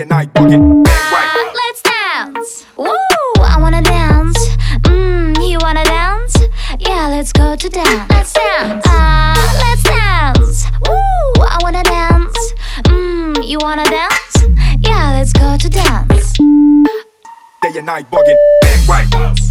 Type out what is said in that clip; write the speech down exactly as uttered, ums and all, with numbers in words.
and night bugging. Uh, let's dance. Woo! I wanna dance. Mmm, you wanna dance? Yeah, let's go to dance. Let's dance. Uh, let's dance. Woo! I wanna dance. Mmm, you wanna dance? Yeah, let's go to dance. Day and night bugging. Right.